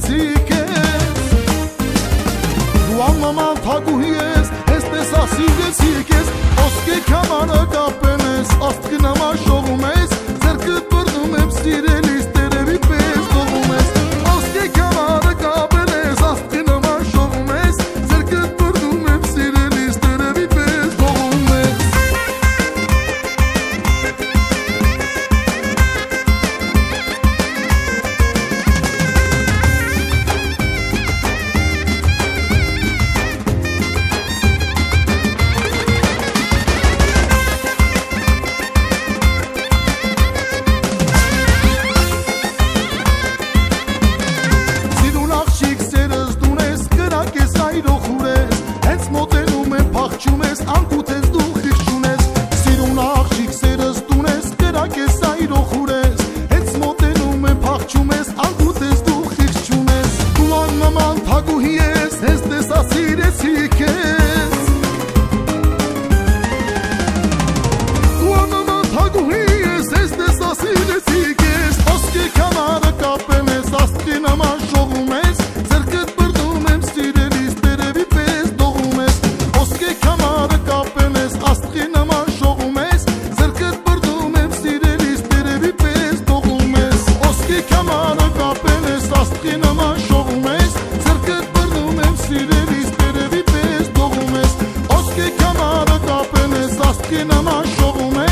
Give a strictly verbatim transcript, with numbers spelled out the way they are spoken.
սիրեցիք ես Դու աննման թագուհի ես, հեստես ասիրեցիք ես Ոսկե կամարը կապեն ես, աստղի նման շողում ես Ձերքըտ բրդում եմ սիրելիս, տերևի պես դողում ես Ոսկե կամարը կապեն ես, աստղի նման շողում ես Ձերքըտ բրդում եմ սիրելիս, տերևի պես դողում ես Փախչում ես, անկութ ես դու խիղճուն ես Սիրուն աղջիկ սերս տուն ես, կրակ ես այրոխուր ես Հենց մոտենում եմ փախչում ես, անկութ ես դու խիղճուն ես Դու աննման թագուհի ես, հենց տեսա սիրեցիք ես Դու աննման թագուհի ես, հենց տեսա սիրեցիք ես Ոսկե կամարը կապել ես, աստղի նման շողում ես Ձերքըտ բրդում եմ սիրելիս, տերևի պես դողում ես Ոսկե կամարը կապել ես, աստղի նման շողում ես Ձերքըտ բրդում եմ սիրելիս, տերևի պես դողում ես Ոսկե կամարը կապել ես, աստղի նման շողում ես Ձերքըտ բրդում եմ սիրելիս, տերևի պես դողում ես Ոսկե կամարը կապել ես, աստղի նման շողում ես